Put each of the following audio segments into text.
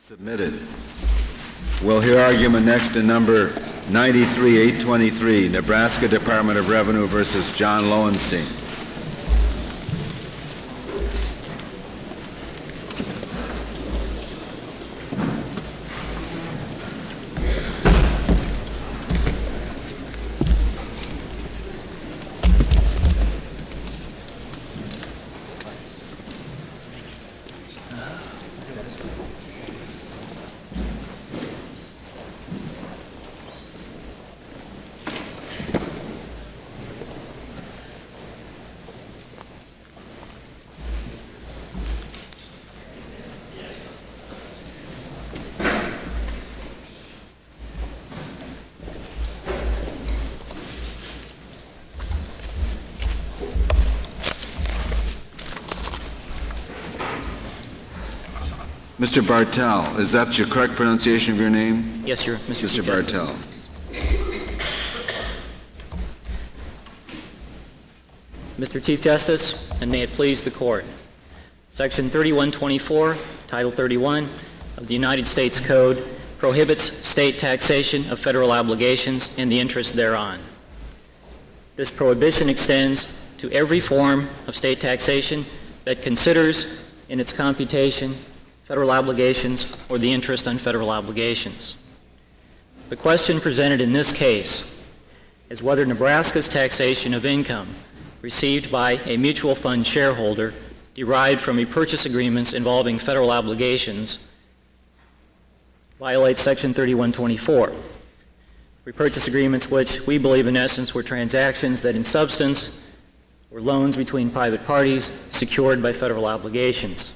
Submitted. We'll hear argument next in number 93-823, Nebraska Department of Revenue versus John Lowenstein. Mr. Bartel, is that your correct pronunciation of your name? Yes, sir, Mr. Bartel. Mr. Chief Justice, and may it please the Court. Section 3124, Title 31 of the United States Code prohibits state taxation of federal obligations and the interest thereon. This prohibition extends to every form of state taxation that considers in its computation federal obligations or the interest on federal obligations. The question presented in this case is whether Nebraska's taxation of income received by a mutual fund shareholder derived from repurchase agreements involving federal obligations violates Section 3124. Repurchase agreements which we believe in essence were transactions that in substance were loans between private parties secured by federal obligations.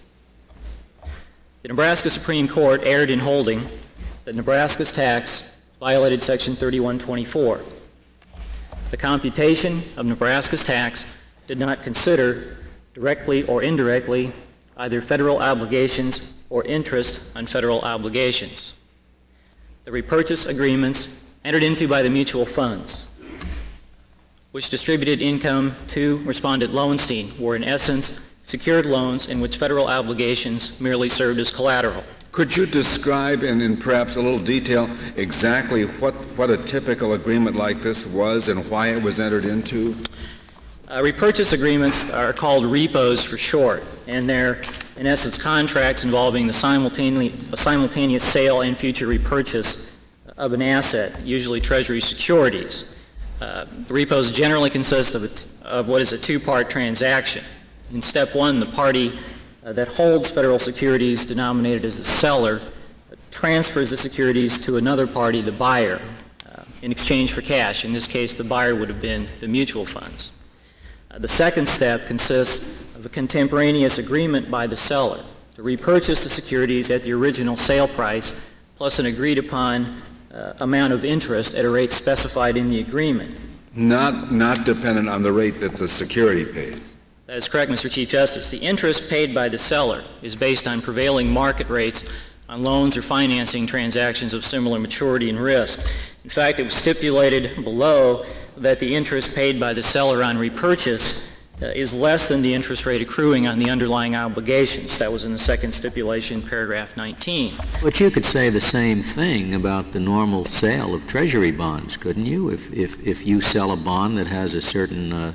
The Nebraska Supreme Court erred in holding that Nebraska's tax violated Section 3124. The computation of Nebraska's tax did not consider directly or indirectly either federal obligations or interest on federal obligations. The repurchase agreements entered into by the mutual funds, which distributed income to Respondent Lowenstein, were in essence secured loans in which federal obligations merely served as collateral. Could you describe in perhaps a little detail exactly what a typical agreement like this was and why it was entered into? Repurchase agreements are called repos for short, and they're in essence contracts involving the simultaneous sale and future repurchase of an asset, usually Treasury securities. The repos generally consist of what is a two-part transaction. In step one, the party that holds federal securities, denominated as the seller, transfers the securities to another party, the buyer, in exchange for cash. In this case, the buyer would have been the mutual funds. The second step consists of a contemporaneous agreement by the seller to repurchase the securities at the original sale price plus an agreed-upon amount of interest at a rate specified in the agreement. Not dependent on the rate that the security pays. That is correct, Mr. Chief Justice. The interest paid by the seller is based on prevailing market rates on loans or financing transactions of similar maturity and risk. In fact, it was stipulated below that the interest paid by the seller on repurchase is less than the interest rate accruing on the underlying obligations. That was in the second stipulation, paragraph 19. But you could say the same thing about the normal sale of Treasury bonds, couldn't you? If you sell a bond that has a certain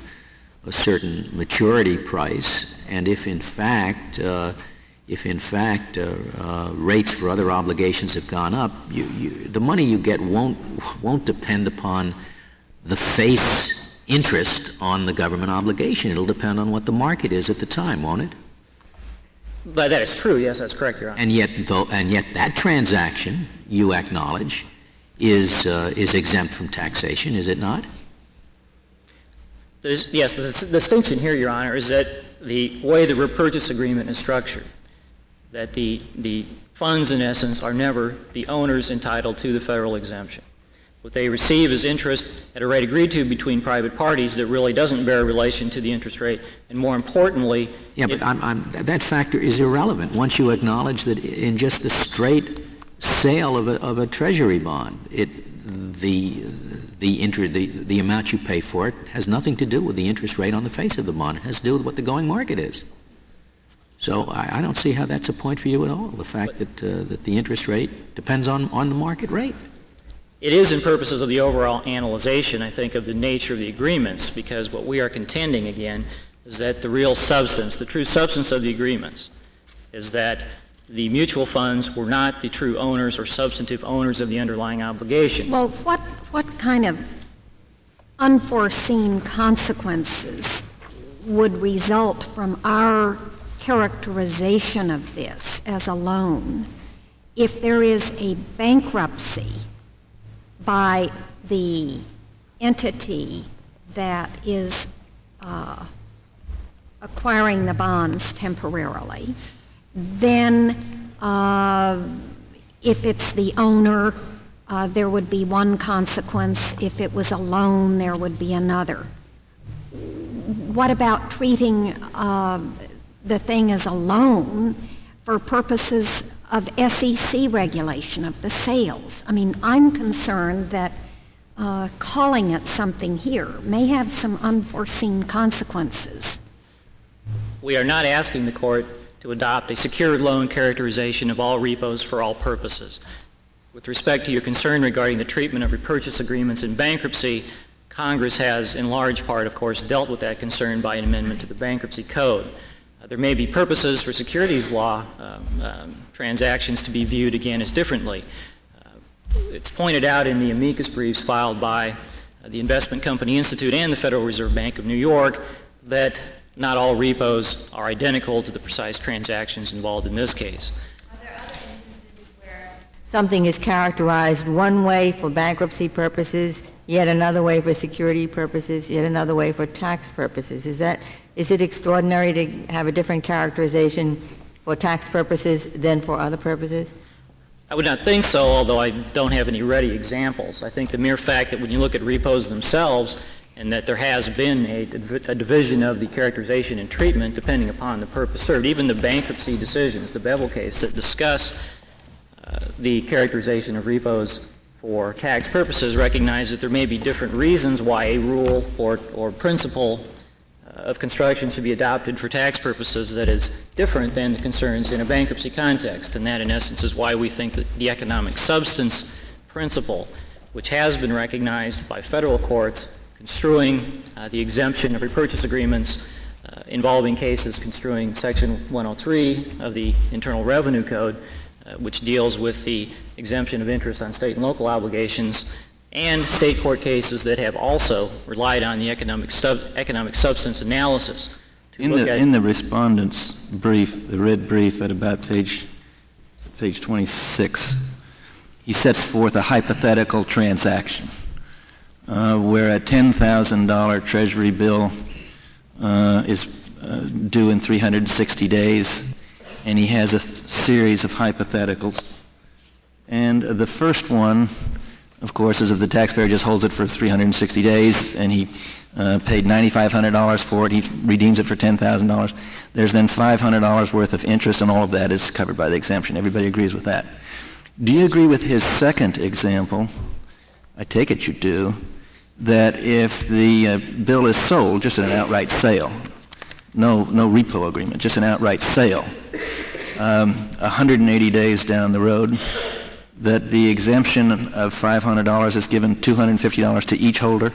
maturity price, and if in fact rates for other obligations have gone up, the money you get won't depend upon the face interest on the government obligation. It'll depend on what the market is at the time, won't it? But that is true. Yes, that's correct, Your Honor. And yet that transaction, you acknowledge, is exempt from taxation, is it not? Yes, the distinction here, Your Honor, is that the way the repurchase agreement is structured, that the funds, in essence, are never the owners entitled to the federal exemption. What they receive is interest at a rate agreed to between private parties that really doesn't bear relation to the interest rate, and more importantly... Yeah, but that factor is irrelevant once you acknowledge that in just the straight sale of a Treasury bond, the amount you pay for it has nothing to do with the interest rate on the face of the bond. It has to do with what the going market is. So I don't see how that's a point for you at all, the fact that the interest rate depends on the market rate. It is in purposes of the overall analyzation, I think, of the nature of the agreements, because what we are contending, again, is that the real substance, the true substance of the agreements, is that the mutual funds were not the true owners or substantive owners of the underlying obligation. Well, what kind of unforeseen consequences would result from our characterization of this as a loan if there is a bankruptcy by the entity that is acquiring the bonds temporarily? Then if it's the owner, there would be one consequence. If it was a loan, there would be another. What about treating the thing as a loan for purposes of SEC regulation of the sales? I mean, I'm concerned that calling it something here may have some unforeseen consequences. We are not asking the court to adopt a secured loan characterization of all repos for all purposes. With respect to your concern regarding the treatment of repurchase agreements in bankruptcy, Congress has, in large part, of course, dealt with that concern by an amendment to the Bankruptcy Code. There may be purposes for securities law transactions to be viewed, again, as differently. It's pointed out in the amicus briefs filed by the Investment Company Institute and the Federal Reserve Bank of New York that not all repos are identical to the precise transactions involved in this case. Are there other instances where something is characterized one way for bankruptcy purposes, yet another way for security purposes, yet another way for tax purposes? Is it extraordinary to have a different characterization for tax purposes than for other purposes? I would not think so, although I don't have any ready examples. I think the mere fact that when you look at repos themselves and that there has been a division of the characterization and treatment depending upon the purpose served, even the bankruptcy decisions, the Bevel case, that discuss the characterization of repos for tax purposes recognize that there may be different reasons why a rule or principle of construction should be adopted for tax purposes that is different than the concerns in a bankruptcy context. And that, in essence, is why we think that the economic substance principle, which has been recognized by federal courts construing the exemption of repurchase agreements involving cases construing Section 103 of the Internal Revenue Code, which deals with the exemption of interest on state and local obligations, and state court cases that have also relied on the economic substance analysis. In the respondent's brief, the red brief at about page 26, he sets forth a hypothetical transaction where a $10,000 Treasury bill is due in 360 days, and he has a series of hypotheticals. And the first one, of course, is if the taxpayer just holds it for 360 days and he paid $9,500 for it, he redeems it for $10,000. There's then $500 worth of interest, and all of that is covered by the exemption. Everybody agrees with that. Do you agree with his second example? I take it you do, that if the bill is sold, just an outright sale, no repo agreement, just an outright sale, 180 days down the road, that the exemption of $500 is given $250 to each holder?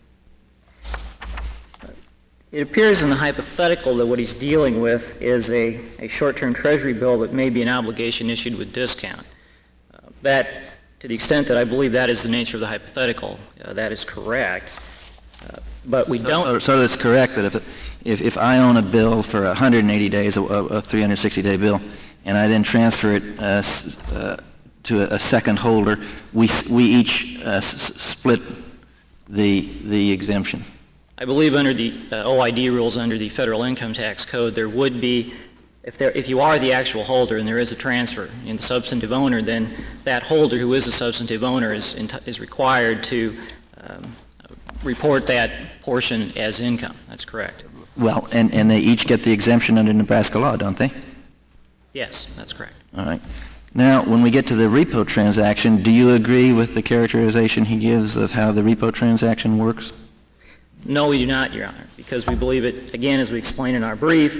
It appears in the hypothetical that what he's dealing with is a short-term Treasury bill that may be an obligation issued with discount. That, to the extent that I believe that is the nature of the hypothetical, that is correct. But we don't... So that's correct, that if I own a bill for 180 days, a 360-day bill, and I then transfer it to a second holder, we each split the exemption. I believe under the OID rules under the Federal Income Tax Code, there would be, if you are the actual holder and there is a transfer in the substantive owner, then that holder who is a substantive owner is required to report that portion as income. That's correct. Well, and they each get the exemption under Nebraska law, don't they? Yes, that's correct. All right. Now, when we get to the repo transaction, do you agree with the characterization he gives of how the repo transaction works? No, we do not, Your Honor, because we believe it, again, as we explained in our brief,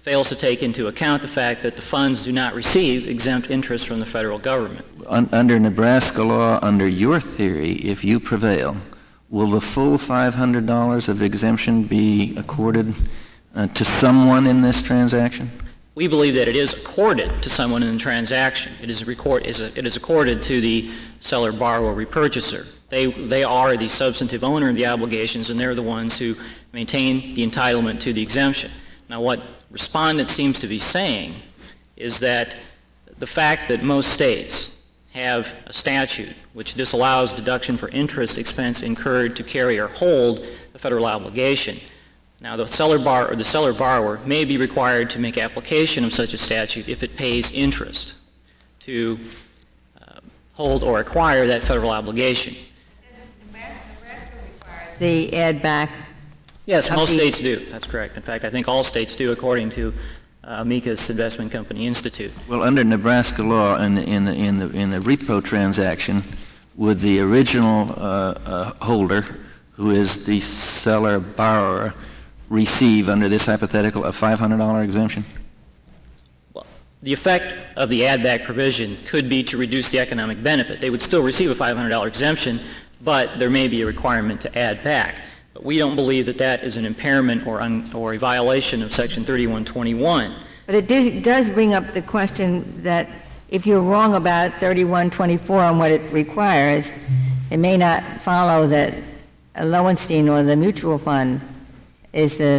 fails to take into account the fact that the funds do not receive exempt interest from the federal government. Under Nebraska law, under your theory, if you prevail, will the full $500 of exemption be accorded to someone in this transaction? We believe that it is accorded to someone in the transaction. It is accorded to the seller, borrower, repurchaser. They are the substantive owner of the obligations, and they're the ones who maintain the entitlement to the exemption. Now, what respondent seems to be saying is that the fact that most states have a statute which disallows deduction for interest expense incurred to carry or hold the federal obligation. Now, the seller borrower may be required to make application of such a statute if it pays interest to hold or acquire that federal obligation. Nebraska requires the add back. Yes, most states do. That's correct. In fact, I think all states do, according to Amicus Investment Company Institute. Well, under Nebraska law, in the repo transaction, would the original holder, who is the seller borrower, receive under this hypothetical a $500 exemption? Well, the effect of the add-back provision could be to reduce the economic benefit. They would still receive a $500 exemption, but there may be a requirement to add back. But we don't believe that that is an impairment or a violation of Section 3121. But it does bring up the question that if you're wrong about 3124 on what it requires, it may not follow that a Lowenstein or the mutual fund is the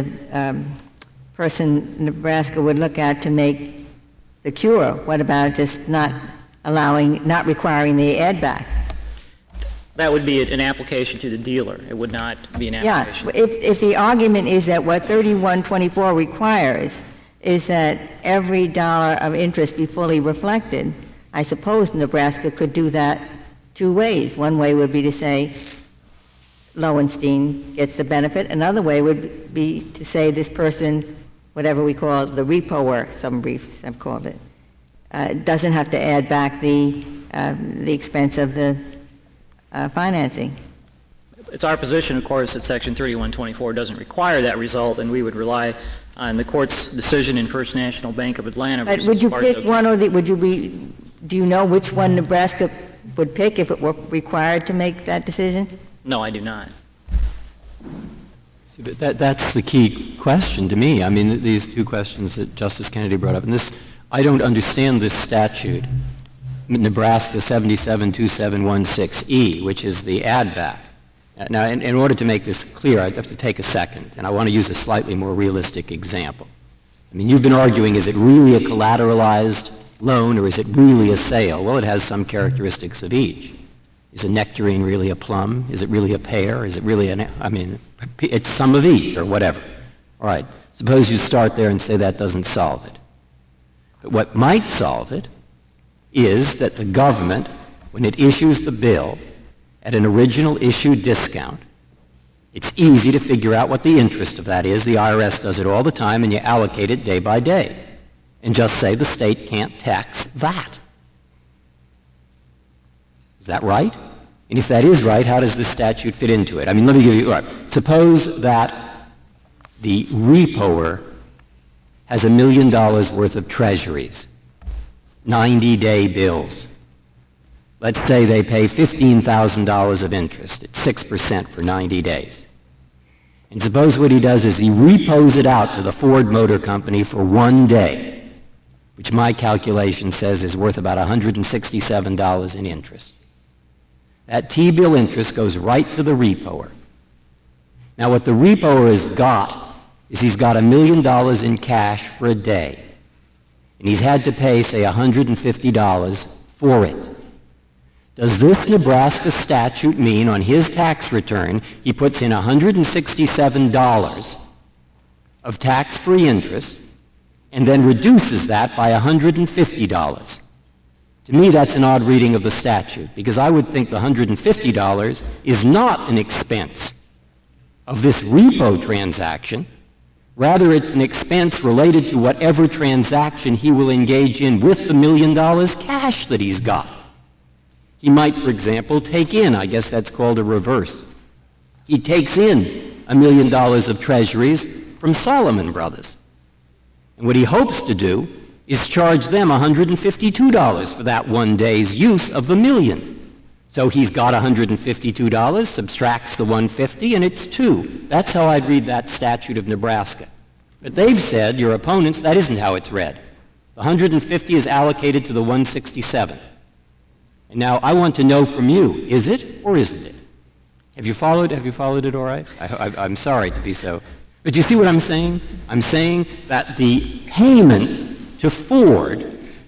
person Nebraska would look at to make the cure. What about just not requiring the add back? That would be an application to the dealer. It would not be an application. Yeah, if the argument is that what 3124 requires is that every dollar of interest be fully reflected, I suppose Nebraska could do that two ways. One way would be to say Lowenstein gets the benefit. Another way would be to say this person, whatever we call the repoer, some briefs have called it, doesn't have to add back the expense of the financing. It's our position, of course, that Section 3124 doesn't require that result, and we would rely on the court's decision in First National Bank of Atlanta. But would you pick one, or do you know which one Nebraska would pick if it were required to make that decision? No, I do not. See, but that's the key question to me. I mean, these two questions that Justice Kennedy brought up, and I don't understand this statute, Nebraska 772716E, which is the add-back. Now, in order to make this clear, I'd have to take a second, and I want to use a slightly more realistic example. I mean, you've been arguing, is it really a collateralized loan or is it really a sale? Well, it has some characteristics of each. Is a nectarine really a plum? Is it really a pear? Is it really it's some of each or whatever. All right, suppose you start there and say that doesn't solve it. But what might solve it is that the government, when it issues the bill at an original issue discount, it's easy to figure out what the interest of that is. The IRS does it all the time, and you allocate it day by day. And just say the state can't tax that. Is that right? And if that is right, how does this statute fit into it? I mean, let me give you, all right. Suppose that the repoer has $1 million worth of treasuries, 90-day bills. Let's say they pay $15,000 of interest at 6% for 90 days. And suppose what he does is he repos it out to the Ford Motor Company for 1 day, which my calculation says is worth about $167 in interest. That T-bill interest goes right to the repoer. Now, what the repoer has got is he's got $1 million in cash for a day. And he's had to pay, say, $150 for it. Does this Nebraska statute mean on his tax return he puts in $167 of tax-free interest and then reduces that by $150? To me, that's an odd reading of the statute, because I would think the $150 is not an expense of this repo transaction. Rather, it's an expense related to whatever transaction he will engage in with the $1 million cash that he's got. He might, for example, take in, I guess that's called a reverse. He takes in $1 million of treasuries from Solomon Brothers. And what he hopes to do is charge them $152 for that one day's use of the million. So he's got $152, subtracts the $150, and it's $2. That's how I'd read that statute of Nebraska. But they've said, your opponents, that isn't how it's read. The $150 is allocated to the $167. And now I want to know from you, is it or isn't it? Have you followed it all right? I'm sorry to be so. But you see what I'm saying? I'm saying that the payment to Ford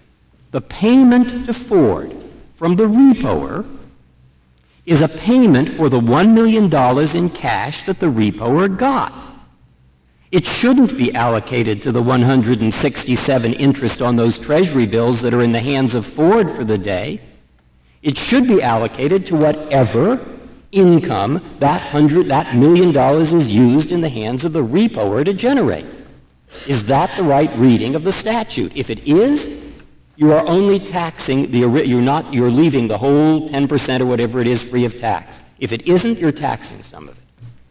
from the repoer is a payment for the $1 million in cash that the repoer got. It shouldn't be allocated to the 167 interest on those Treasury bills that are in the hands of Ford for the day. It should be allocated to whatever income that $1 million is used in the hands of the repoer to generate. Is that the right reading of the statute? If it is, you are only taxing you're leaving the whole 10% or whatever it is free of tax. If it isn't, you're taxing some of it.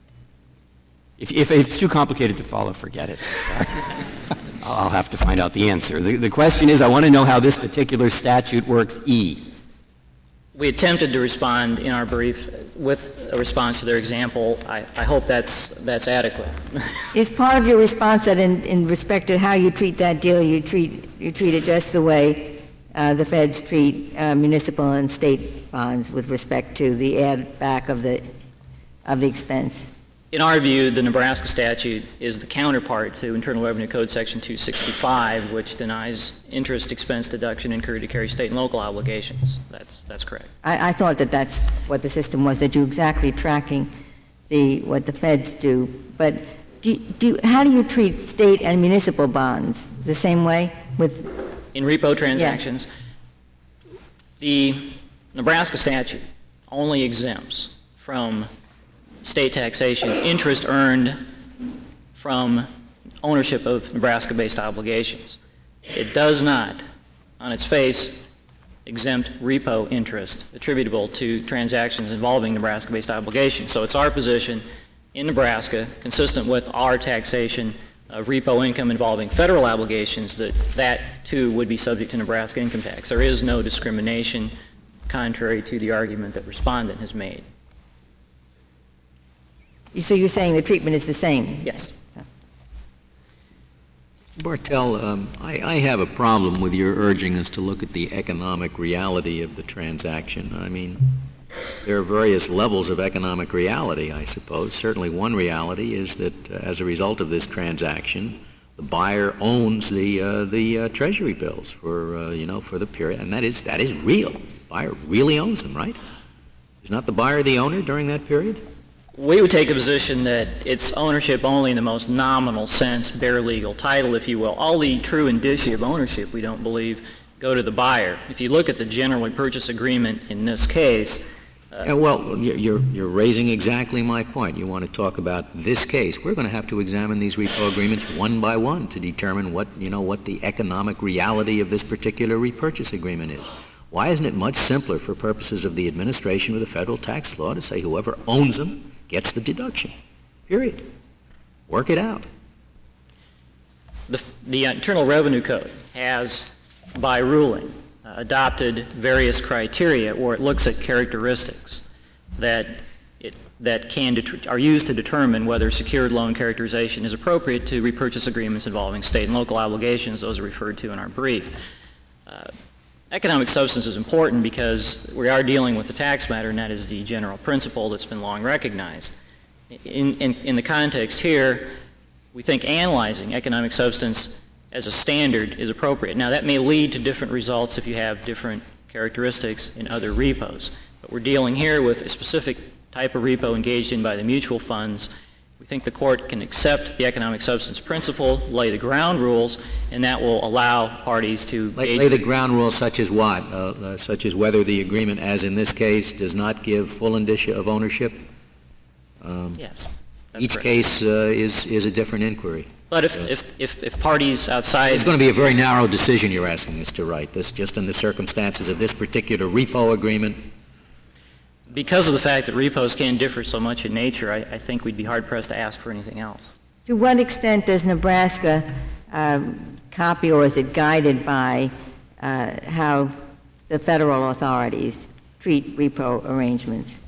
If it's too complicated to follow, forget it. I'll have to find out the answer. The question is, I want to know how this particular statute works. We attempted to respond in our brief with a response to their example. I hope that's adequate. Is part of your response that in respect to how you treat that deal, you treat it just the way the feds treat municipal and state bonds with respect to the add back of the expense? In our view, the Nebraska statute is the counterpart to Internal Revenue Code Section 265, which denies interest expense deduction incurred to carry state and local obligations. That's correct. I thought that's what the system was, that you're exactly tracking what the feds do. But how do you treat state and municipal bonds? The same way in repo transactions? Yes. The Nebraska statute only exempts from state taxation interest earned from ownership of Nebraska-based obligations. It does not, on its face, exempt repo interest attributable to transactions involving Nebraska-based obligations. So it's our position in Nebraska, consistent with our taxation of repo income involving federal obligations, that too would be subject to Nebraska income tax. There is no discrimination, contrary to the argument that respondent has made. So you're saying the treatment is the same? Yes. Bartell, I have a problem with your urging us to look at the economic reality of the transaction. I mean, there are various levels of economic reality, I suppose. Certainly one reality is that as a result of this transaction, the buyer owns the Treasury bills for the period, and that is real. The buyer really owns them, right? Is not the buyer the owner during that period? We would take a position that it's ownership only in the most nominal sense, bare legal title, if you will. All the true indicia of ownership, we don't believe, go to the buyer. If you look at the general purchase agreement in this case... you're raising exactly my point. You want to talk about this case. We're going to have to examine these repo agreements one by one to determine what the economic reality of this particular repurchase agreement is. Why isn't it much simpler for purposes of the administration of the federal tax law to say whoever owns them gets the deduction, period? Work it out. The Internal Revenue Code has, by ruling, adopted various criteria where it looks at characteristics that are used to determine whether secured loan characterization is appropriate to repurchase agreements involving state and local obligations. Those are referred to in our brief. Economic substance is important because we are dealing with the tax matter, and that is the general principle that's been long recognized. In the context here, we think analyzing economic substance as a standard is appropriate. Now, that may lead to different results if you have different characteristics in other repos. But we're dealing here with a specific type of repo engaged in by the mutual funds. We think the court can accept the economic substance principle, lay the ground rules, and that will allow parties to... Lay the ground rules such as what? Such as whether the agreement, as in this case, does not give full indicia of ownership? Yes. Each correct. Case is a different inquiry. But if parties outside... It's going to be a very narrow decision you're asking us to write, this just in the circumstances of this particular repo agreement. Because of the fact that repos can differ so much in nature, I think we'd be hard-pressed to ask for anything else. To what extent does Nebraska copy, or is it guided by how the federal authorities treat repo arrangements?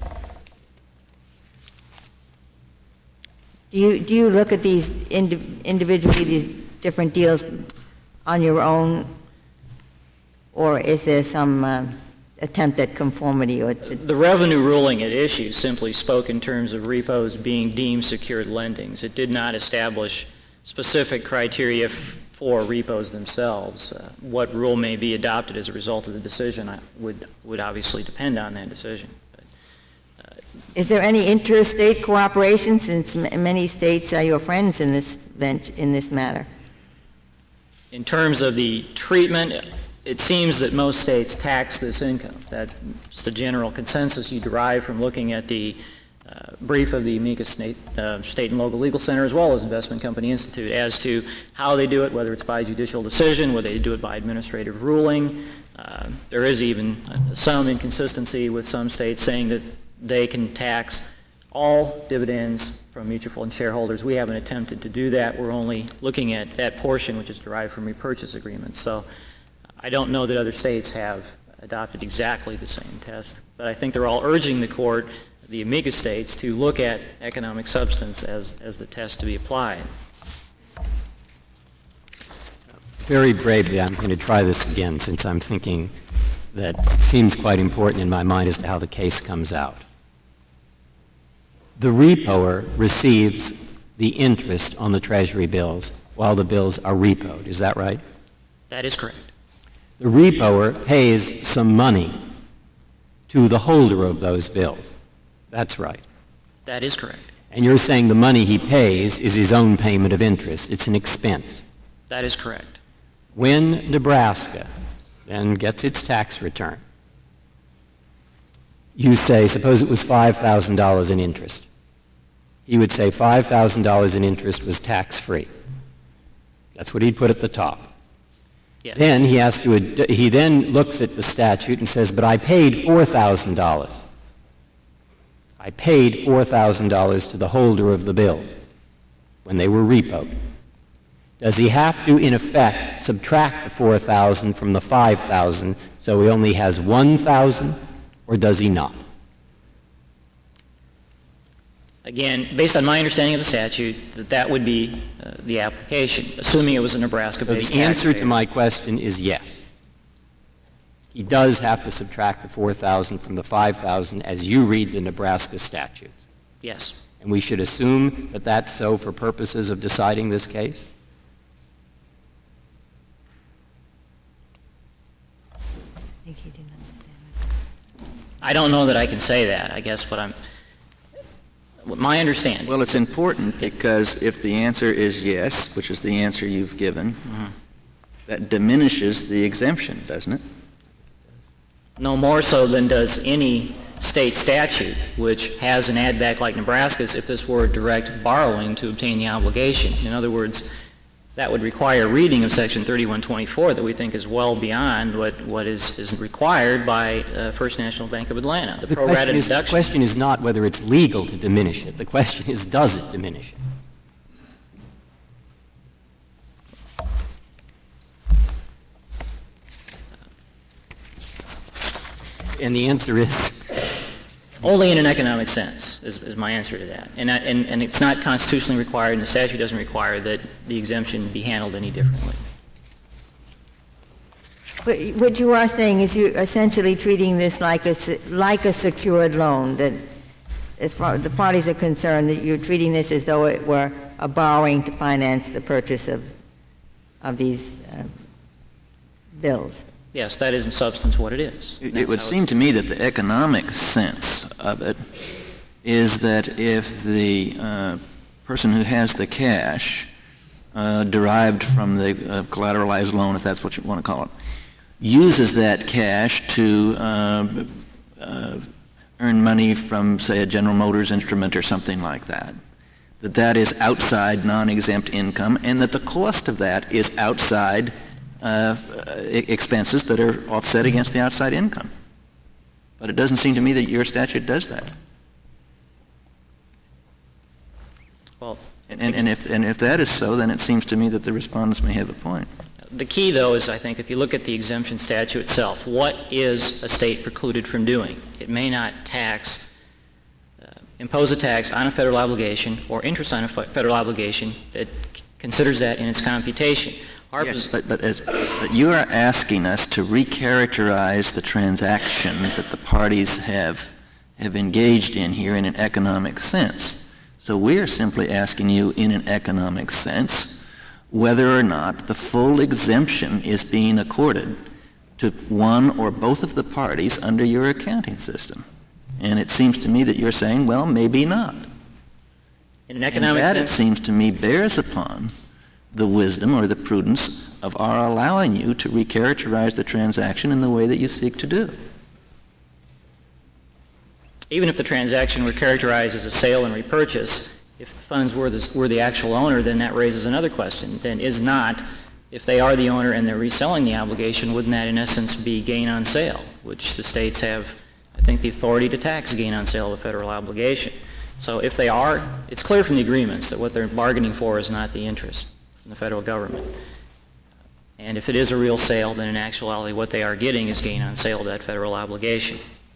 Do you look at these individually, these different deals on your own, or is there some attempt at conformity? Or The revenue ruling at issue simply spoke in terms of repos being deemed secured lendings. It did not establish specific criteria for repos themselves. What rule may be adopted as a result of the decision would obviously depend on that decision. Is there any interstate cooperation, since many states are your friends in this matter? In terms of the treatment, it seems that most states tax this income. That's the general consensus you derive from looking at the brief of the Amicus State and Local Legal Center, as well as Investment Company Institute, as to how they do it, whether it's by judicial decision, whether they do it by administrative ruling. There is even some inconsistency with some states saying that they can tax all dividends from mutual fund shareholders. We haven't attempted to do that. We're only looking at that portion which is derived from repurchase agreements. So I don't know that other states have adopted exactly the same test, but I think they're all urging the court, the Amicus states, to look at economic substance as the test to be applied. Very bravely, I'm going to try this again, since I'm thinking that seems quite important in my mind as to how the case comes out. The repoer receives the interest on the Treasury bills while the bills are repoed. Is that right? That is correct. The repoer pays some money to the holder of those bills. That's right. That is correct. And you're saying the money he pays is his own payment of interest. It's an expense. That is correct. When Nebraska then gets its tax return, you say, suppose it was $5,000 in interest. He would say $5,000 in interest was tax-free. That's what he'd put at the top. Yes. Then he then looks at the statute and says, but I paid $4,000. I paid $4,000 to the holder of the bills when they were repoed. Does he have to, in effect, subtract the $4,000 from the $5,000 so he only has $1,000, or does he not? Again, based on my understanding of the statute, that would be the application, assuming it was a Nebraska-based So the answer taxpayer. to my question is yes. He does have to subtract the $4,000 from the $5,000 as you read the Nebraska statutes. Yes. And we should assume that that's so for purposes of deciding this case? I think he didn't understand. I don't know that I can say that. I guess my understanding. Well, it's important because if the answer is yes, which is the answer you've given, that diminishes the exemption, doesn't it? No more so than does any state statute, which has an add-back like Nebraska's if this were direct borrowing to obtain the obligation. In other words, that would require reading of Section 3124 that we think is well beyond what is required by First National Bank of Atlanta. The pro-rata deduction. The question is not whether it's legal to diminish it. The question is, does it diminish it? And the answer is? Only in an economic sense is my answer to that. And it's not constitutionally required, and the statute doesn't require that the exemption be handled any differently. But what you are saying is you're essentially treating this like a secured loan, that as far as the parties are concerned, that you're treating this as though it were a borrowing to finance the purchase of these bills. Yes, that is in substance what it is. It would seem to me that the economic sense of it is that if the person who has the cash derived from the collateralized loan, if that's what you want to call it, uses that cash to earn money from, say, a General Motors instrument or something like that, that is outside non-exempt income, and that the cost of that is outside expenses that are offset against the outside income. But it doesn't seem to me that your statute does that. Well, And if that is so, then it seems to me that the respondents may have a point. The key, though, is I think if you look at the exemption statute itself, what is a state precluded from doing? It may not impose a tax on a federal obligation or interest on a federal obligation that considers that in its computation. Yes, but you are asking us to recharacterize the transaction that the parties have engaged in here in an economic sense. So we are simply asking you in an economic sense whether or not the full exemption is being accorded to one or both of the parties under your accounting system. And it seems to me that you're saying, well, maybe not. In an economic sense, it seems to me, bears upon the wisdom or the prudence of our allowing you to recharacterize the transaction in the way that you seek to do. Even if the transaction were characterized as a sale and repurchase, if the funds were the actual owner, then that raises another question. Then if they are the owner and they're reselling the obligation, wouldn't that in essence be gain on sale, which the states have, I think, the authority to tax gain on sale of a federal obligation. So if they are, it's clear from the agreements that what they're bargaining for is not the interest from the federal government. And if it is a real sale, then in actuality what they are getting is gain on sale of that federal obligation.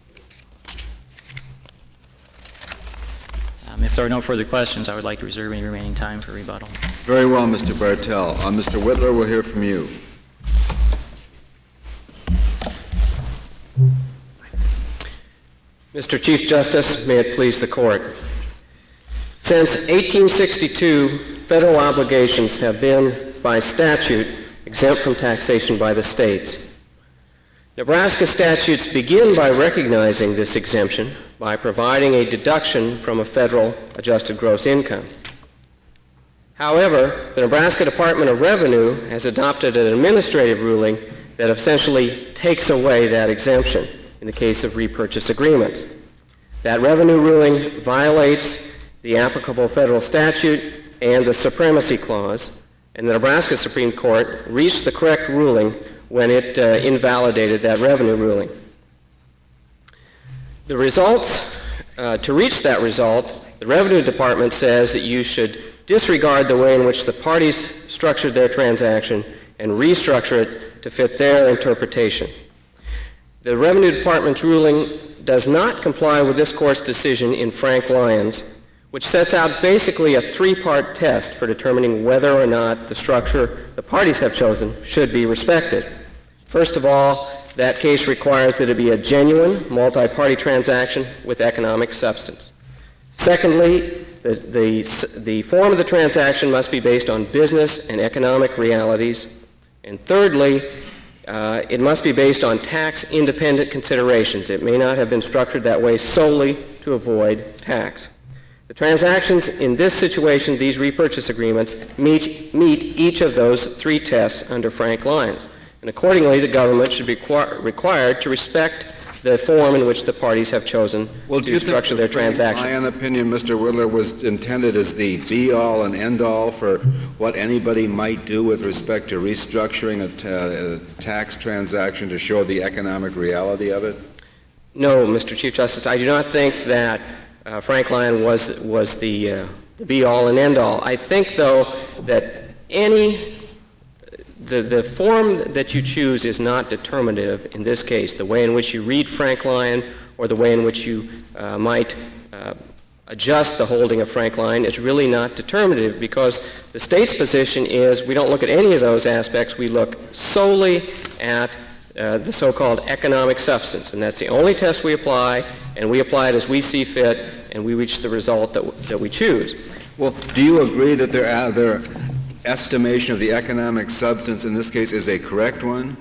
If there are no further questions, I would like to reserve any remaining time for rebuttal. Very well, Mr. Bartell. Mr. Whitler, we'll hear from you. Mr. Chief Justice, may it please the Court. Since 1862, federal obligations have been, by statute, exempt from taxation by the states. Nebraska statutes begin by recognizing this exemption by providing a deduction from a federal adjusted gross income. However, the Nebraska Department of Revenue has adopted an administrative ruling that essentially takes away that exemption in the case of repurchased agreements. That revenue ruling violates the applicable federal statute and the Supremacy Clause, and the Nebraska Supreme Court reached the correct ruling when it invalidated that revenue ruling. The result, to reach that result, the Revenue Department says that you should disregard the way in which the parties structured their transaction and restructure it to fit their interpretation. The Revenue Department's ruling does not comply with this Court's decision in Frank Lyons, which sets out basically a three-part test for determining whether or not the structure the parties have chosen should be respected. First of all, that case requires that it be a genuine multi-party transaction with economic substance. Secondly, the form of the transaction must be based on business and economic realities. And thirdly, it must be based on tax-independent considerations. It may not have been structured that way solely to avoid tax. The transactions in this situation, these repurchase agreements, meet each of those three tests under Frank Lyons. And accordingly, the government should be required to respect the form in which the parties have chosen to structure their transaction. My own opinion, Mr. Whitler, was intended as the be-all and end-all for what anybody might do with respect to restructuring a tax transaction to show the economic reality of it? No, Mr. Chief Justice, I do not think that Frank Lyons was the be-all and end-all. I think, though, that the form that you choose is not determinative in this case. The way in which you read Frank Lyons or the way in which you might adjust the holding of Frank Lyons is really not determinative, because the state's position is we don't look at any of those aspects. We look solely at the so-called economic substance, and that's the only test we apply, and we apply it as we see fit, and we reach the result that we choose. Well, do you agree that their estimation of the economic substance in this case is a correct one?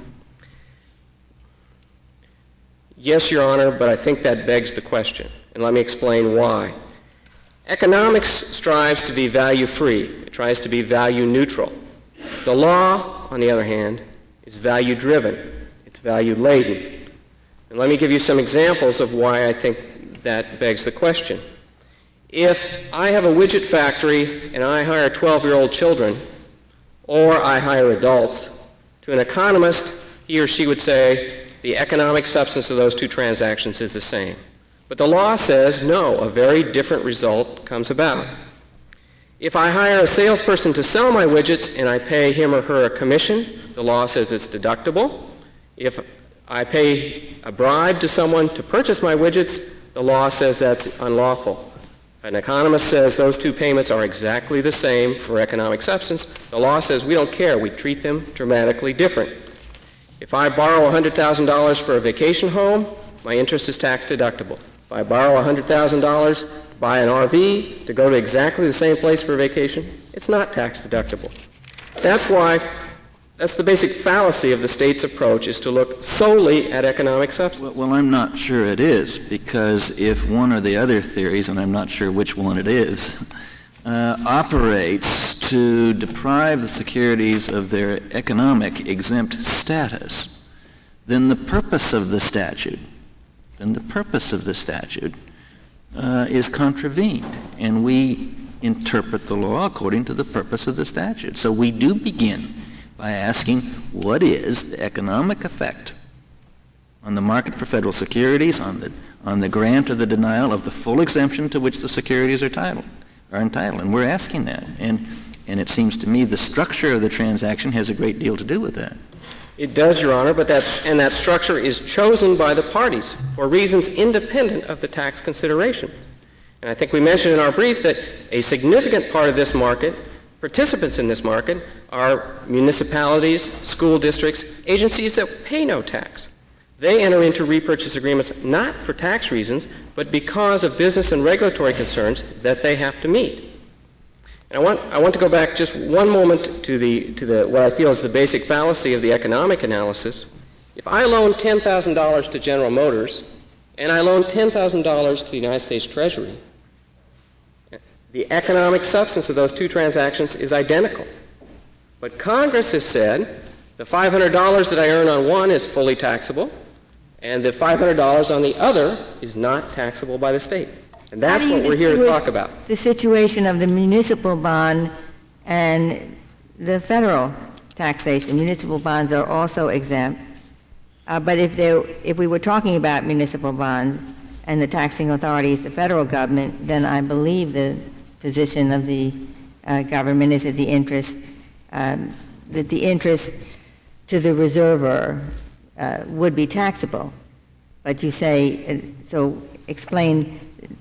Yes, Your Honor, but I think that begs the question, and let me explain why. Economics strives to be value-free. It tries to be value-neutral. The law, on the other hand, is value-driven. It's value-laden. And let me give you some examples of why I think that begs the question. If I have a widget factory and I hire 12-year-old children, or I hire adults, to an economist, he or she would say the economic substance of those two transactions is the same. But the law says, no, a very different result comes about. If I hire a salesperson to sell my widgets and I pay him or her a commission, the law says it's deductible. If I pay a bribe to someone to purchase my widgets, the law says that's unlawful. An economist says those two payments are exactly the same for economic substance. The law says we don't care. We treat them dramatically different. If I borrow $100,000 for a vacation home, my interest is tax deductible. If I borrow $100,000 to buy an RV to go to exactly the same place for a vacation, it's not tax deductible. That's the basic fallacy of the state's approach, is to look solely at economic substance. Well, I'm not sure it is, because if one or the other theories, and I'm not sure which one it is, operates to deprive the securities of their economic exempt status, then the purpose of the statute is contravened, and we interpret the law according to the purpose of the statute. So we do begin by asking, what is the economic effect on the market for federal securities, on the grant or the denial of the full exemption to which the securities are entitled? And we're asking that. And it seems to me the structure of the transaction has a great deal to do with that. It does, Your Honor, but that structure is chosen by the parties for reasons independent of the tax considerations. And I think we mentioned in our brief that a significant part of this market, participants in this market, are municipalities, school districts, agencies that pay no tax. They enter into repurchase agreements not for tax reasons, but because of business and regulatory concerns that they have to meet. And I want to go back just one moment to the what I feel is the basic fallacy of the economic analysis. If I loan $10,000 to General Motors and I loan $10,000 to the United States Treasury, the economic substance of those two transactions is identical. But Congress has said the $500 that I earn on one is fully taxable, and the $500 on the other is not taxable by the state. And that's what we're here to talk about. The situation of the municipal bond and the federal taxation. Municipal bonds are also exempt. But if we were talking about municipal bonds and the taxing authorities, the federal government, then I believe the position of the government is that the interest to the reserver would be taxable. But you say, so explain,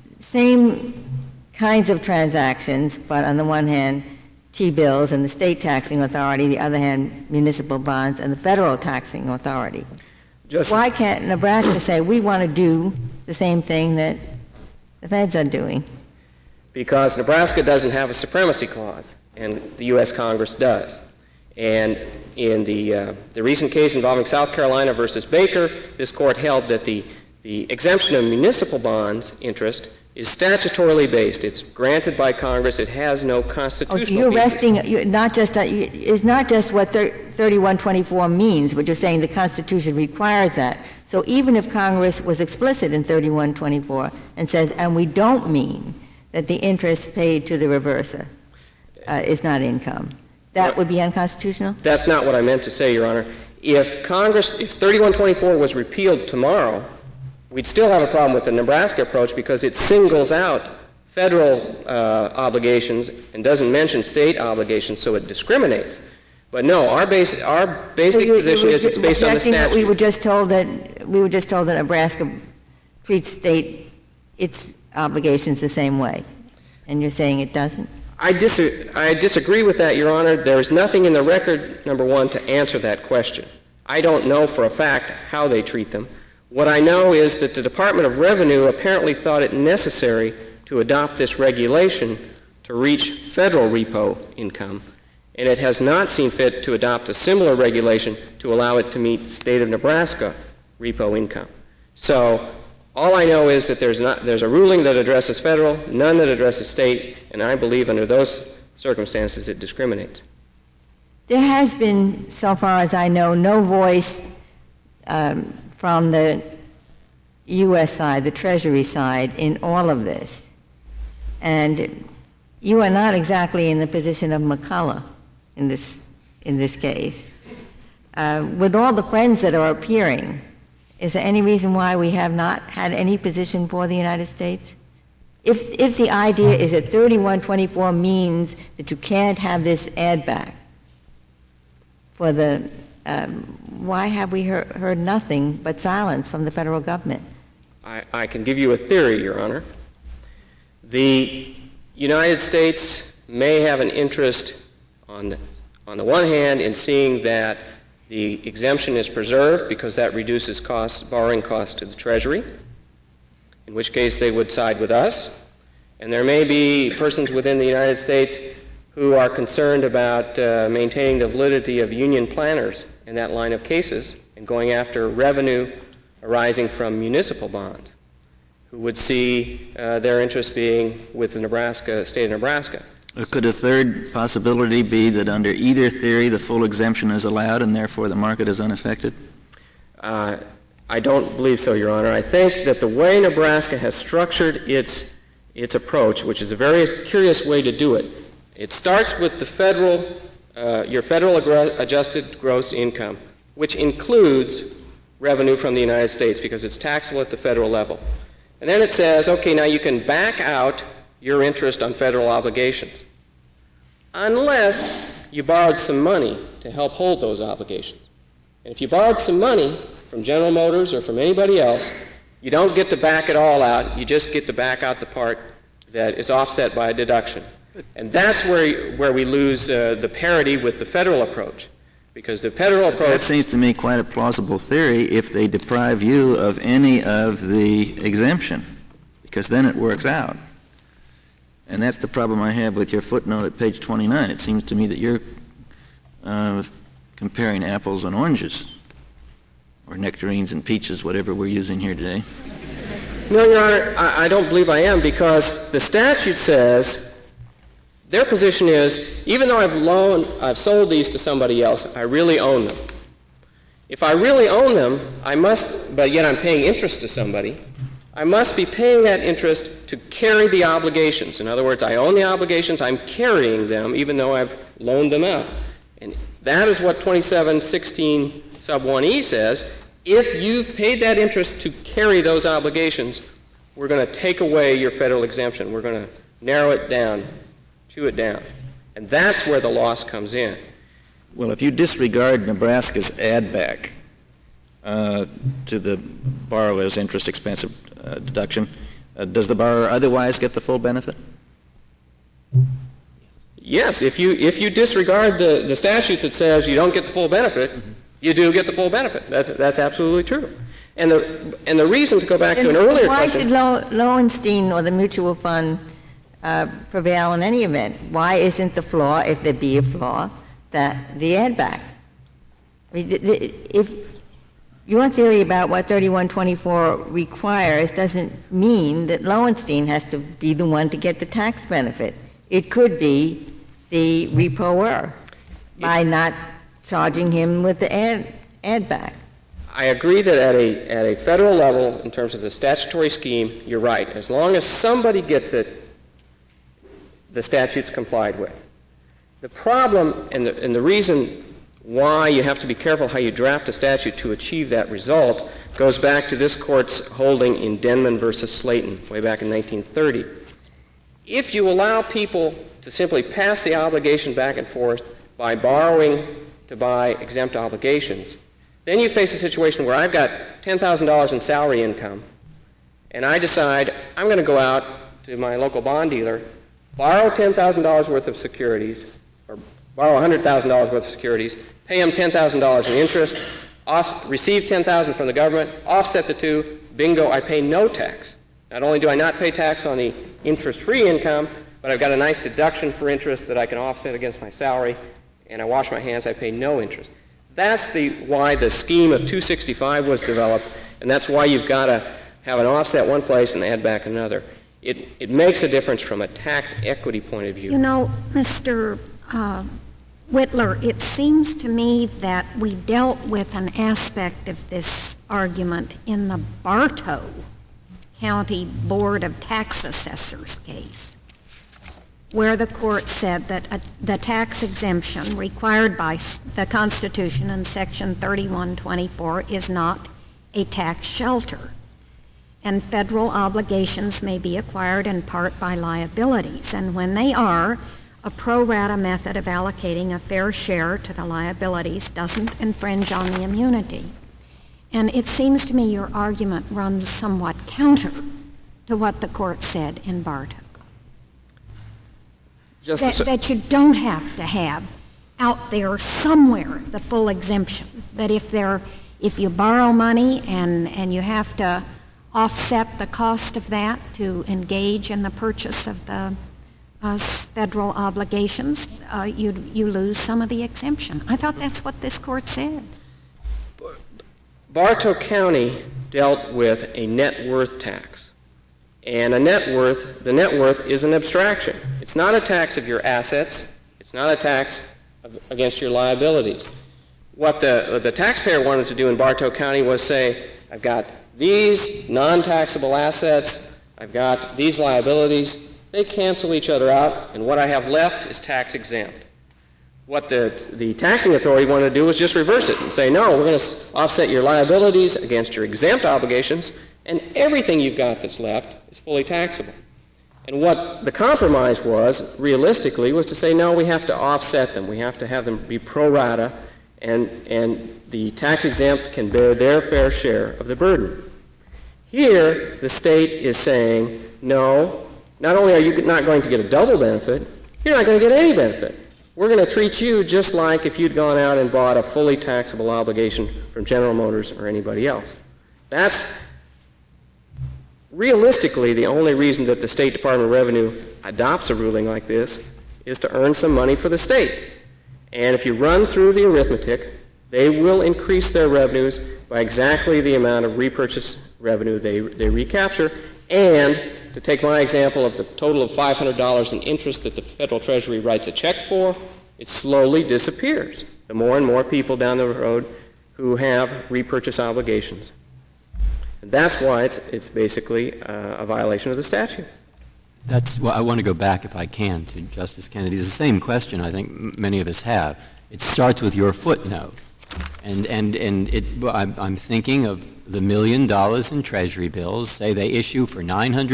same kinds of transactions, but on the one hand, T-bills and the state taxing authority, the other hand, municipal bonds and the federal taxing authority. Why can't Nebraska say, we want to do the same thing that the feds are doing? Because Nebraska doesn't have a supremacy clause, and the U.S. Congress does. And in the recent case involving South Carolina versus Baker, this court held that the exemption of municipal bonds interest is statutorily based. It's granted by Congress. It has no constitutional so you're resting, it's not just what 3124 means, but you're saying the Constitution requires that. So even if Congress was explicit in 3124 and says, and we don't mean that the interest paid to the reverser is not income, that would be unconstitutional? That's not what I meant to say, Your Honor. If 3124 was repealed tomorrow, we'd still have a problem with the Nebraska approach because it singles out federal obligations and doesn't mention state obligations, so it discriminates. But no, our basic position is it's based on the statute. We were just told that Nebraska treats its obligations the same way, and you're saying it doesn't? I disagree with that, Your Honor. There is nothing in the record, number one, to answer that question. I don't know for a fact how they treat them. What I know is that the Department of Revenue apparently thought it necessary to adopt this regulation to reach federal repo income, and it has not seen fit to adopt a similar regulation to allow it to meet state of Nebraska repo income. So all I know is that there's a ruling that addresses federal, none that addresses state, and I believe under those circumstances it discriminates. There has been, so far as I know, no voice from the U.S. side, the Treasury side, in all of this. And you are not exactly in the position of McCullough in this case. With all the friends that are appearing, is there any reason why we have not had any position for the United States? If the idea is that 3124 means that you can't have this add back for the, why have we heard nothing but silence from the federal government? I can give you a theory, Your Honor. The United States may have an interest on the one hand in seeing that the exemption is preserved because that reduces borrowing costs to the Treasury, in which case they would side with us. And there may be persons within the United States who are concerned about maintaining the validity of union planners in that line of cases and going after revenue arising from municipal bonds, who would see their interest being with the state of Nebraska. Could a third possibility be that under either theory the full exemption is allowed and therefore the market is unaffected? I don't believe so, Your Honor. I think that the way Nebraska has structured its approach, which is a very curious way to do it, it starts with the your federal adjusted gross income, which includes revenue from the United States because it's taxable at the federal level. And then it says, okay, now you can back out your interest on federal obligations unless you borrowed some money to help hold those obligations. And if you borrowed some money from General Motors or from anybody else, you don't get to back it all out. You just get to back out the part that is offset by a deduction. And that's where we lose the parity with the federal approach. Because the federal approach... That seems to me quite a plausible theory if they deprive you of any of the exemption, because then it works out. And that's the problem I have with your footnote at page 29. It seems to me that you're comparing apples and oranges, or nectarines and peaches, whatever we're using here today. No, Your Honor, I don't believe I am, because the statute says their position is, even though I've sold these to somebody else, I really own them. If I really own them, but yet I'm paying interest to somebody, I must be paying that interest to carry the obligations. In other words, I own the obligations, I'm carrying them, even though I've loaned them out. And that is what 2716 sub 1E says. If you've paid that interest to carry those obligations, we're going to take away your federal exemption. We're going to narrow it down, chew it down. And that's where the loss comes in. Well, if you disregard Nebraska's add-back to the borrower's interest expense deduction, does the borrower otherwise get the full benefit? Yes. If you disregard the statute that says you don't get the full benefit, you do get the full benefit. That's absolutely true. And the reason, to go back to an earlier question... Why should Lowenstein or the mutual fund prevail in any event? Why isn't the flaw, if there be a flaw, that the add-back? I mean, if your theory about what 3124 requires doesn't mean that Lowenstein has to be the one to get the tax benefit. It could be the repoer by not charging him with the add-back. I agree that at a federal level, in terms of the statutory scheme, you're right. As long as somebody gets it, the statute's complied with. The problem and the reason why you have to be careful how you draft a statute to achieve that result goes back to this court's holding in Denman versus Slayton way back in 1930. If you allow people to simply pass the obligation back and forth by borrowing to buy exempt obligations, then you face a situation where I've got $10,000 in salary income, and I decide I'm going to go out to my local bond dealer, borrow $10,000 worth of securities, or borrow $100,000 worth of securities, pay him $10,000 in interest, receive $10,000 from the government, offset the two, bingo, I pay no tax. Not only do I not pay tax on the interest-free income, but I've got a nice deduction for interest that I can offset against my salary, and I wash my hands, I pay no interest. That's why the scheme of 265 was developed, and that's why you've got to have an offset one place and add back another. It makes a difference from a tax equity point of view. You know, Mr. Whitler, it seems to me that we dealt with an aspect of this argument in the Bartow County Board of Tax Assessors case, where the court said that the tax exemption required by the Constitution in Section 3124 is not a tax shelter. and federal obligations may be acquired in part by liabilities. And when they are, a pro rata method of allocating a fair share to the liabilities doesn't infringe on the immunity. And it seems to me your argument runs somewhat counter to what the court said in Bartok. That you don't have to have out there somewhere the full exemption, that if you borrow money and you have to offset the cost of that to engage in the purchase of the federal obligations, you lose some of the exemption. I thought that's what this court said. Bartow County dealt with a net worth tax. And the net worth is an abstraction. It's not a tax of your assets. It's not a tax against your liabilities. What the taxpayer wanted to do in Bartow County was say, I've got these non-taxable assets, I've got these liabilities, they cancel each other out, and what I have left is tax exempt. What the taxing authority wanted to do was just reverse it and say, no, we're going to offset your liabilities against your exempt obligations, and everything you've got that's left is fully taxable. And what the compromise was, realistically, was to say, no, we have to offset them. We have to have them be pro rata, and the tax exempt can bear their fair share of the burden. Here, the state is saying, no, not only are you not going to get a double benefit, you're not going to get any benefit. We're going to treat you just like if you'd gone out and bought a fully taxable obligation from General Motors or anybody else. That's realistically the only reason that the State Department of Revenue adopts a ruling like this is to earn some money for the state. And if you run through the arithmetic, they will increase their revenues by exactly the amount of repurchase revenue they recapture. And to take my example of the total of $500 in interest that the Federal Treasury writes a check for, it slowly disappears. The more and more people down the road who have repurchase obligations. And that's why it's basically a violation of the statute. Well, I want to go back, if I can, to Justice Kennedy. It's the same question I think many of us have. It starts with your footnote. And I'm thinking of the $1 million in Treasury bills. Say they issue for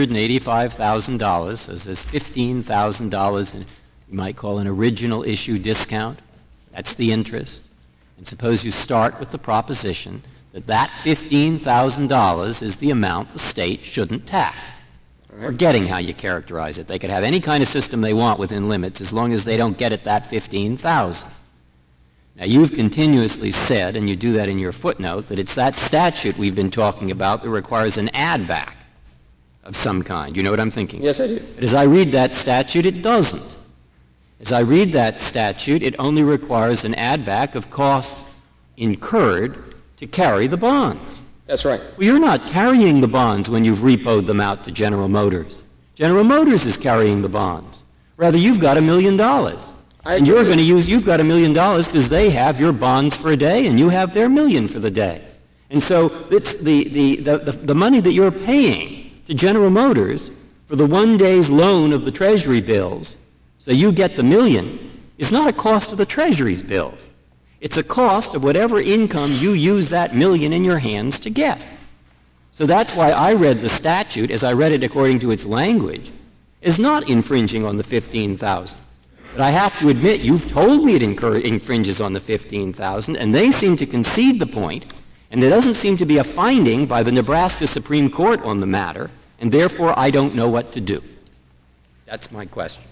$985,000, so there's $15,000 in, you might call an original issue discount. That's the interest. And suppose you start with the proposition that $15,000 is the amount the state shouldn't tax. Forgetting how you characterize it. They could have any kind of system they want within limits as long as they don't get at that $15,000. Now, you've continuously said, and you do that in your footnote, that it's that statute we've been talking about that requires an add-back of some kind. You know what I'm thinking? Yes, I do. But as I read that statute, it doesn't. As I read that statute, it only requires an add-back of costs incurred to carry the bonds. That's right. Well, you're not carrying the bonds when you've repoed them out to General Motors. General Motors is carrying the bonds. Rather, you've got $1 million. And you're going to you've got $1 million because they have your bonds for a day and you have their $1 million for the day. And so it's the money that you're paying to General Motors for the 1 day's loan of the Treasury bills, so you get the $1 million, is not a cost of the Treasury's bills. It's a cost of whatever income you use that $1 million in your hands to get. So that's why I read the statute, as I read it according to its language, as not infringing on the $15,000. But I have to admit, you've told me it infringes on the $15,000, and they seem to concede the point, and there doesn't seem to be a finding by the Nebraska Supreme Court on the matter, and therefore I don't know what to do. That's my question.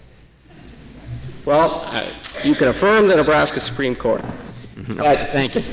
Well, you can affirm the Nebraska Supreme Court. Thank you.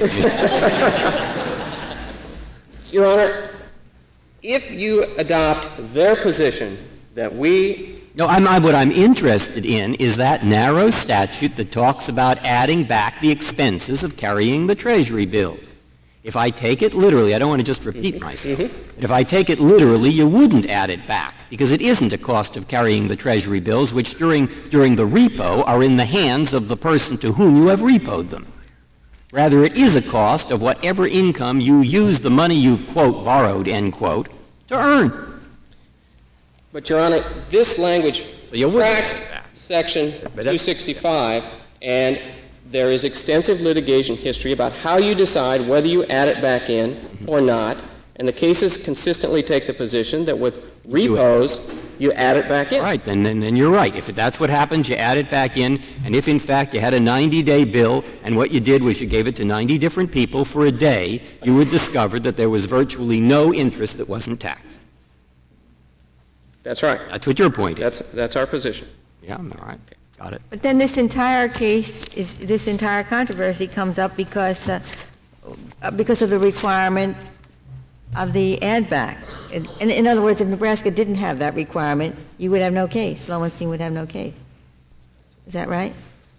Your Honor, if you adopt their position that we... No, what I'm interested in is that narrow statute that talks about adding back the expenses of carrying the Treasury bills. If I take it literally, I don't want to just repeat myself, but if I take it literally, you wouldn't add it back, because it isn't a cost of carrying the Treasury bills, which during the repo are in the hands of the person to whom you have repoed them. Rather, it is a cost of whatever income you use the money you've, quote, borrowed, end quote, to earn. But, Your Honor, this language tracks Section 265, and there is extensive litigation history about how you decide whether you add it back in or not, And the cases consistently take the position that with repos, you add it back in. Right, then you're right. If that's what happens, you add it back in, and if in fact you had a 90-day bill and what you did was you gave it to 90 different people for a day, you would discover that there was virtually no interest that wasn't taxed. That's right. That's what your point is. That's our position. Yeah, all right. Got it. But then this entire this entire controversy comes up because of the requirement of the add back. In other words, if Nebraska didn't have that requirement, you would have no case. Lowenstein would have no case. Is that right?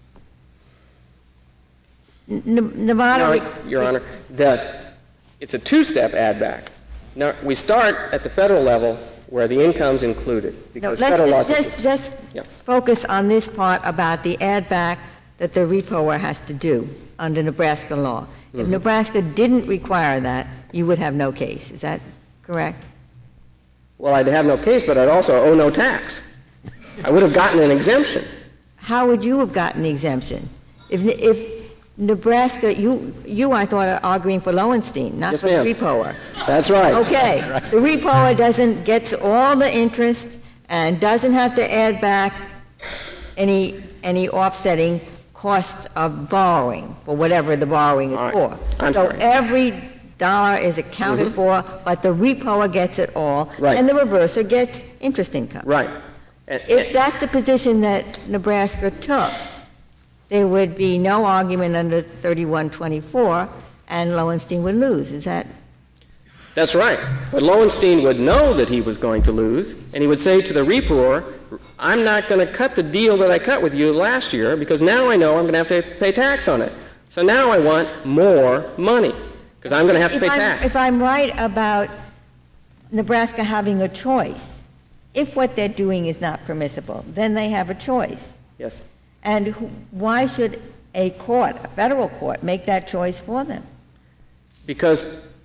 Nevada. No, Your Honor, that it's a two-step add back. Now, we start at the federal level where the income's included. Because federal law just focus on this part about the add back that the repoer has to do under Nebraska law. Mm-hmm. If Nebraska didn't require that, you would have no case. Is that correct? Well, I'd have no case, but I'd also owe no tax. I would have gotten an exemption. How would you have gotten the exemption? If Nebraska, you I thought are arguing for Lowenstein, not yes, for ma'am. the repoer. That's right. Okay. The repoer gets all the interest and doesn't have to add back any offsetting cost of borrowing for whatever the borrowing is for. I'm so sorry. Every dollar is accounted for, but the repoer gets it all, and the reverser gets interest income. Right. If that's the position that Nebraska took, there would be no argument under 3124, and Lowenstein would lose. Is that? That's right. But Lowenstein would know that he was going to lose, and he would say to the repoer, I'm not going to cut the deal that I cut with you last year because now I know I'm going to have to pay tax on it. So now I want more money because I'm going to have to pay tax. If I'm right about Nebraska having a choice, if what they're doing is not permissible, then they have a choice. Yes. And why should a court, a federal court, make that choice for them? Because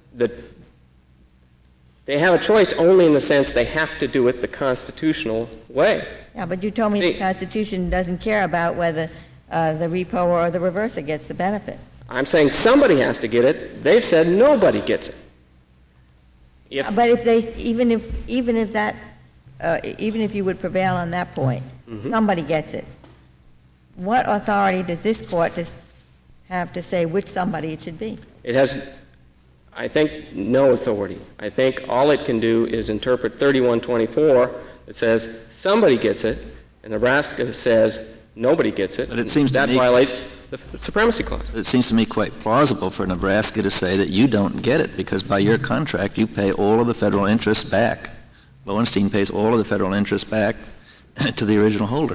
they have a choice only in the sense they have to do it the constitutional way. Yeah, but you told me the Constitution doesn't care about whether the repoer or the reverser gets the benefit. I'm saying somebody has to get it. They've said nobody gets it. But if they, even if you would prevail on that point, somebody gets it. What authority does this court have to say which somebody it should be? It has, I think, no authority. I think all it can do is interpret 3124 that says somebody gets it, and Nebraska says nobody gets it. But it seems that to me violates the Supremacy Clause. It seems to me quite plausible for Nebraska to say that you don't get it because by your contract you pay all of the federal interest back. Lowenstein pays all of the federal interest back to the original holder.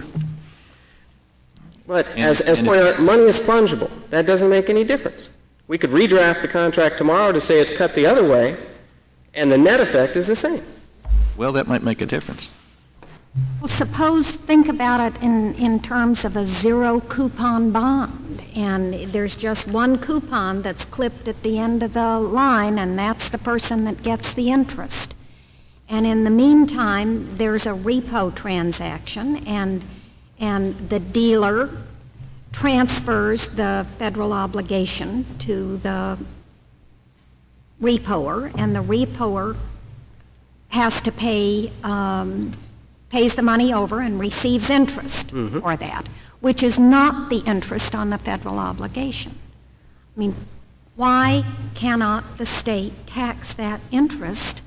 But as pointed out, money is fungible. That doesn't make any difference. We could redraft the contract tomorrow to say it's cut the other way, and the net effect is the same. Well, that might make a difference. Well, think about it in terms of a zero coupon bond, and there's just one coupon that's clipped at the end of the line, and that's the person that gets the interest. And in the meantime, there's a repo transaction, and the dealer transfers the federal obligation to the repoer, and the repoer has to pays the money over and receives interest for that, which is not the interest on the federal obligation. I mean, why cannot the state tax that interest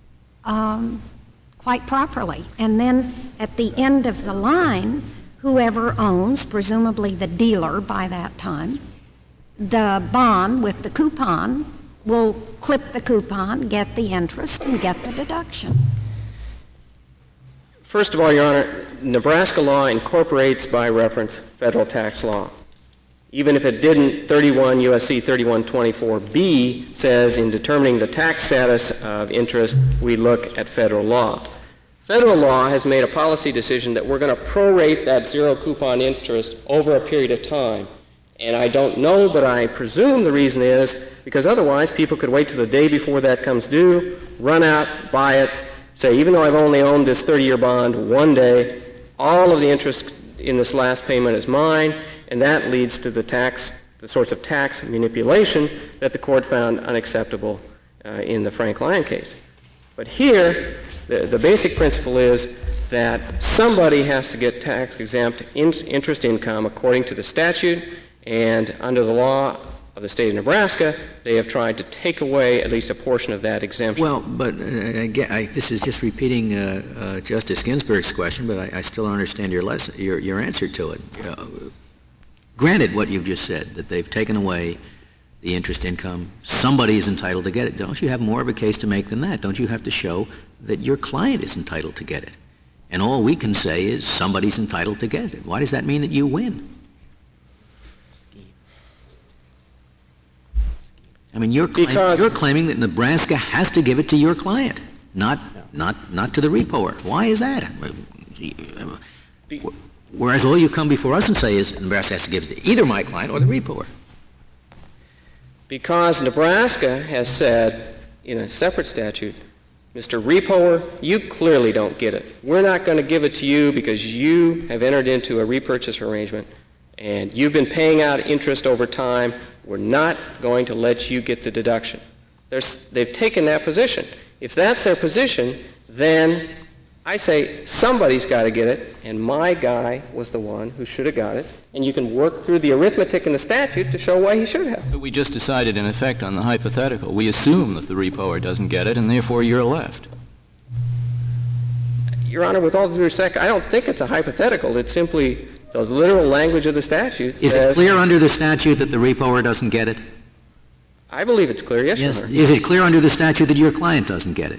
quite properly? And then at the end of the line, whoever owns, presumably the dealer by that time, the bond with the coupon will clip the coupon, get the interest, and get the deduction. First of all, Your Honor, Nebraska law incorporates by reference federal tax law. Even if it didn't, 31 U.S.C. 3124B says in determining the tax status of interest, we look at federal law. Federal law has made a policy decision that we're going to prorate that zero coupon interest over a period of time. And I don't know, but I presume the reason is because otherwise people could wait till the day before that comes due, run out, buy it, say, even though I've only owned this 30-year bond one day, all of the interest in this last payment is mine, and that leads to the sorts of tax manipulation that the court found unacceptable in the Frank Lyon case. But here, the basic principle is that somebody has to get tax-exempt interest income according to the statute, and under the law of the state of Nebraska, they have tried to take away at least a portion of that exemption. Well, but again, this is just repeating Justice Ginsburg's question, but I still don't understand your answer to it. Granted what you've just said, that they've taken away the interest income, somebody is entitled to get it. Don't you have more of a case to make than that? Don't you have to show that your client is entitled to get it? And all we can say is somebody's entitled to get it. Why does that mean that you win? I mean, you're claiming that Nebraska has to give it to your client, not to the repoer. Why is that? Whereas all you come before us and say is Nebraska has to give it to either my client or the repoer. Because Nebraska has said in a separate statute, Mr. Repoer, you clearly don't get it. We're not going to give it to you because you have entered into a repurchase arrangement and you've been paying out interest over time. We're not going to let you get the deduction. They've taken that position. If that's their position, then I say somebody's got to get it, and my guy was the one who should have got it, and you can work through the arithmetic in the statute to show why he should have. But we just decided, in effect, on the hypothetical. We assume that the repoer doesn't get it, and therefore you're left. Your Honor, with all due respect, I don't think it's a hypothetical. It's simply the literal language of the statute says... Is it clear under the statute that the repoer doesn't get it? I believe it's clear, yes, Your Honor. Is it clear under the statute that your client doesn't get it?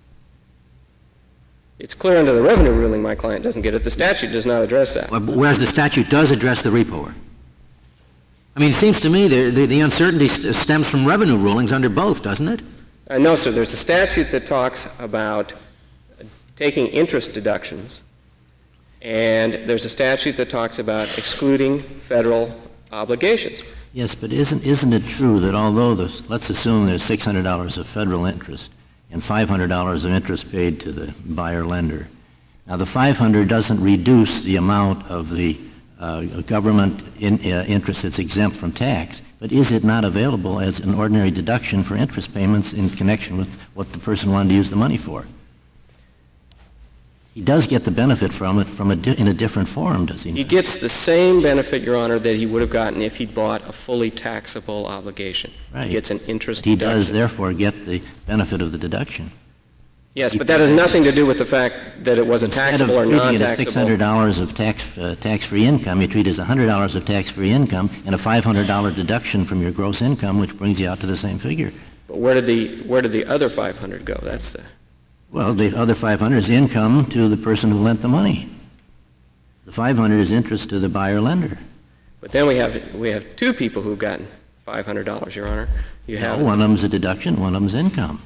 It's clear under the revenue ruling my client doesn't get it. The statute does not address that. Whereas the statute does address the repoer. I mean, it seems to me the uncertainty stems from revenue rulings under both, doesn't it? No, sir. There's a statute that talks about taking interest deductions, and there's a statute that talks about excluding federal obligations. Yes, but isn't it true that although let's assume there's $600 of federal interest and $500 of interest paid to the buyer-lender. Now, the $500 doesn't reduce the amount of the government interest that's exempt from tax, but is it not available as an ordinary deduction for interest payments in connection with what the person wanted to use the money for? He does get the benefit from it in a different form, does he not? He gets the same benefit, Your Honor, that he would have gotten if he'd bought a fully taxable obligation. Right. He gets an interest He deduction. does, therefore, get the benefit of the deduction. Yes, but that has nothing to do with the fact that it wasn't taxable or non-taxable. Instead of treating it as $600 of tax-free income, you treat it as $100 of tax-free income and a $500 deduction from your gross income, which brings you out to the same figure. But where did the other $500 go? That's the... Well, the other $500 is income to the person who lent the money. The $500 is interest to the buyer-lender. But then we have two people who've gotten $500, Your Honor. One of them's a deduction, one of them's income.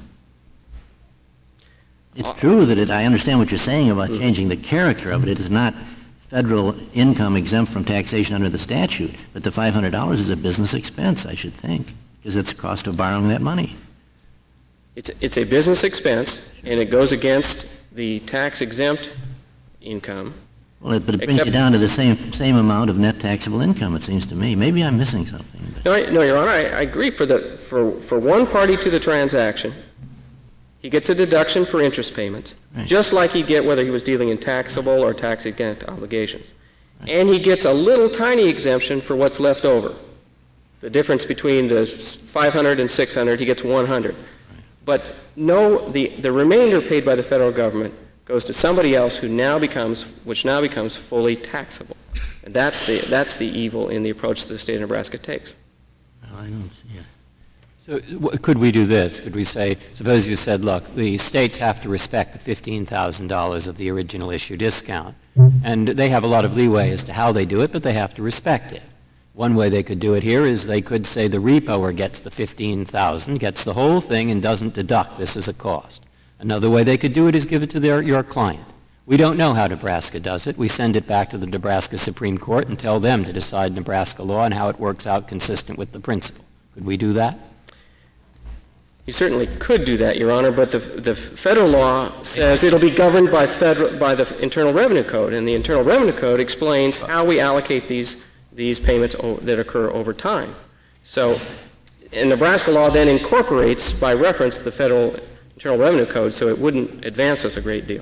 It's true that I understand what you're saying about changing the character of it. It is not federal income exempt from taxation under the statute, but the $500 is a business expense, I should think, because it's the cost of borrowing that money. It's a business expense, and it goes against the tax-exempt income. Well, but it brings you down to the same amount of net taxable income, it seems to me. Maybe I'm missing something. No, Your Honor, I agree. For one party to the transaction, he gets a deduction for interest payments, right, just like he'd get whether he was dealing in taxable or tax-exempt obligations. Right. And he gets a little tiny exemption for what's left over. The difference between the $500 and $600, he gets $100. But no, the remainder paid by the federal government goes to somebody else which now becomes fully taxable. And that's the evil in the approach that the state of Nebraska takes. Well, I don't see it. So could we do this? Could we say, suppose you said, look, the states have to respect the $15,000 of the original issue discount, and they have a lot of leeway as to how they do it, but they have to respect it. One way they could do it here is they could say the repoer gets the $15,000, gets the whole thing, and doesn't deduct this as a cost. Another way they could do it is give it to your client. We don't know how Nebraska does it. We send it back to the Nebraska Supreme Court and tell them to decide Nebraska law and how it works out consistent with the principle. Could we do that? You certainly could do that, Your Honor, but the federal law says it'll be governed by the Internal Revenue Code, and the Internal Revenue Code explains how we allocate these payments that occur over time. So And Nebraska law then incorporates, by reference, the Federal Internal Revenue Code, so it wouldn't advance us a great deal.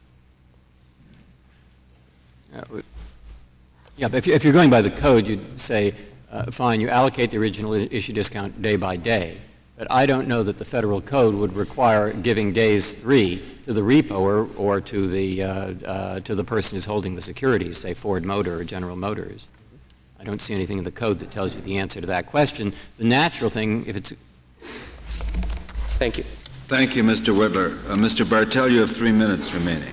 Yeah, but if you're going by the code, you'd say, fine, you allocate the original issue discount day by day. But I don't know that the federal code would require giving days 3 to the repo or to the person who's holding the securities, say Ford Motor or General Motors. I don't see anything in the code that tells you the answer to that question. The natural thing, if it's... Thank you. Thank you, Mr. Whitler. Mr. Bartell, you have 3 minutes remaining.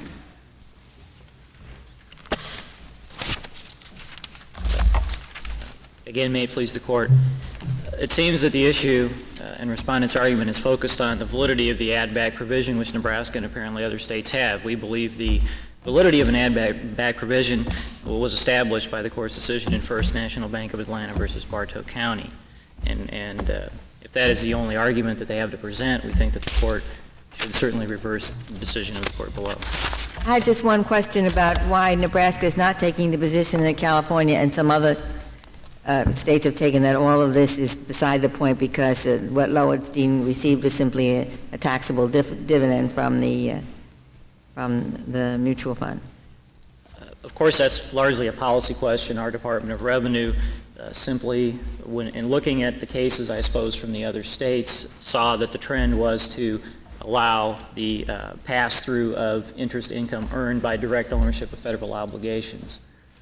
Again, may it please the Court. It seems that the issue in Respondent's argument is focused on the validity of the add-back provision, which Nebraska and apparently other states have. We believe the validity of an add-back provision was established by the Court's decision in First National Bank of Atlanta versus Bartow County. And if that is the only argument that they have to present, we think that the Court should certainly reverse the decision of the Court below. I had just one question about why Nebraska is not taking the position that California and some other states have taken, that all of this is beside the point because what Lowenstein received is simply a taxable dividend from the mutual fund. Of course, that's largely a policy question. Our Department of Revenue simply, in looking at the cases, I suppose, from the other states, saw that the trend was to allow the pass-through of interest income earned by direct ownership of federal obligations.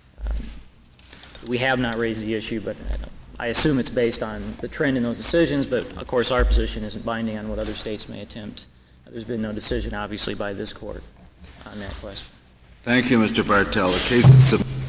We have not raised the issue, but I assume it's based on the trend in those decisions, but of course our position isn't binding on what other states may attempt. There's been no decision, obviously, by this Court on that question. Thank you, Mr. Bartell. The case is submitted.